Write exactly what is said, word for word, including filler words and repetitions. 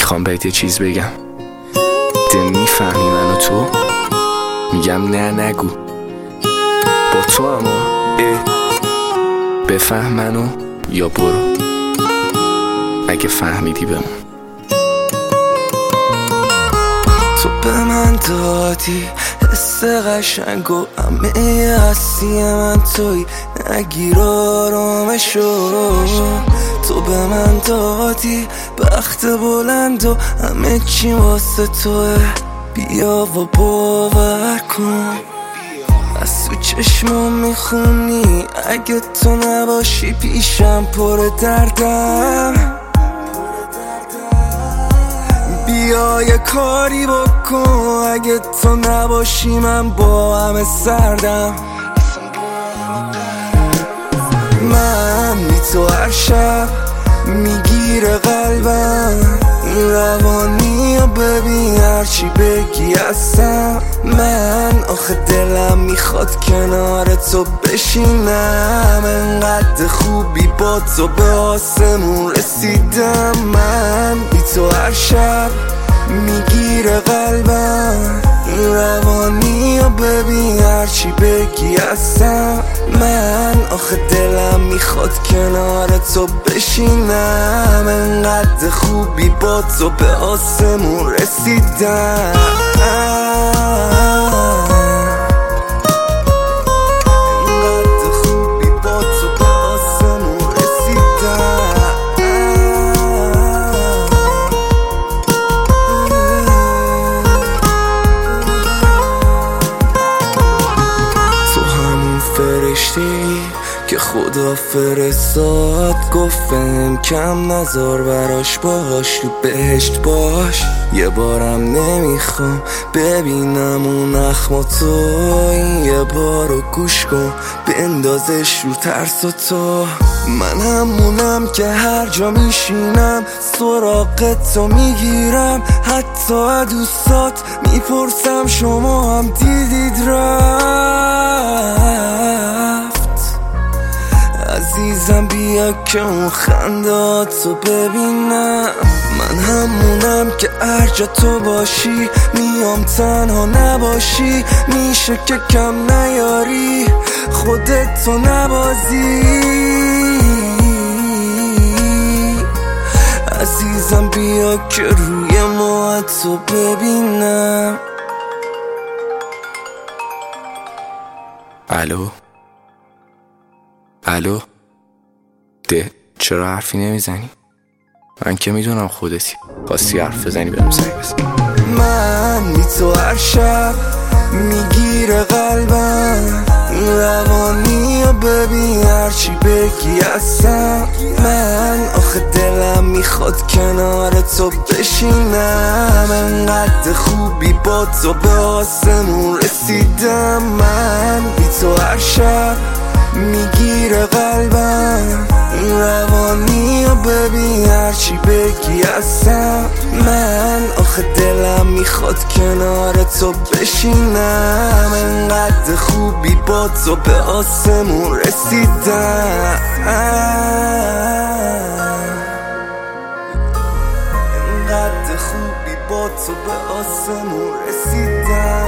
میخوام بهت یه چیز بگم، ده میفهمی منو تو؟ میگم نه نگو، با تو اما اه بفهم منو یا برو، اگه فهمیدی بمون. تو به من دادی حس قشنگ و همه هستی من توی، نگیر آرامشو. تو به من دادی بخت بلند و همه چی واسه توه، بیا و باور کن از تو چشمام میخونی، اگه تو نباشی پیشم پر دردم. بیا یه کاری بکن، اگه تو نباشی من با همه سردم. من بی تو هر شب میگیره قلبم، این روانی رو ببین هرچی بگی هستم. من آخه دلم میخواد کنار تو بشینم، انقدر خوبی با تو به آسمون رسیدم. من بی تو هر شب میگیره قلبم، این روانی رو ببین هرچی بگی هستم. من آخه دلم میخواد کنار تو بشینم، انقدر خوبی با تو به آسمون رسیدم. فرشته‌ای که خدا فرستاد، گفتم کم نزار براش، باش تو بهشت باش. یه بارم نمیخوام ببینم اون اخم تو، این یه بارو گوش کن بندازش رو ترس و تو. من همونم که هر جا میشینم سراغ تو میگیرم، حتی دوستات میپرسم شما هم دیدید رفت. عزیزم بیا که اون خنداتو ببینم، من همونم که هر جا تو باشی میام تنها نباشی، میشه که کم نیاری خودتو نبازی. عزیزم بیا که روی موهاتو ببینم. الو الو ده، چرا حرفی نمیزنی؟ من که میدونم خودتی، خواستی حرف بزنی بهم زنگ بزن. من بی تو هر شب میگیره قلبم، این روانی رو ببین هرچی بگی هستم. من آخه دلم میخواد کنار تو بشینم، انقدر خوبی با تو به آسمون رسیدم. من بی تو هر شب میگیره قلبم، این روانی رو ببین هرچی بگی هستم. من آخه دلم میخواد کنار تو بشینم، انقدر خوبی با تو به آسمون رسیدم. انقدر خوبی با تو به آسمون رسیدم.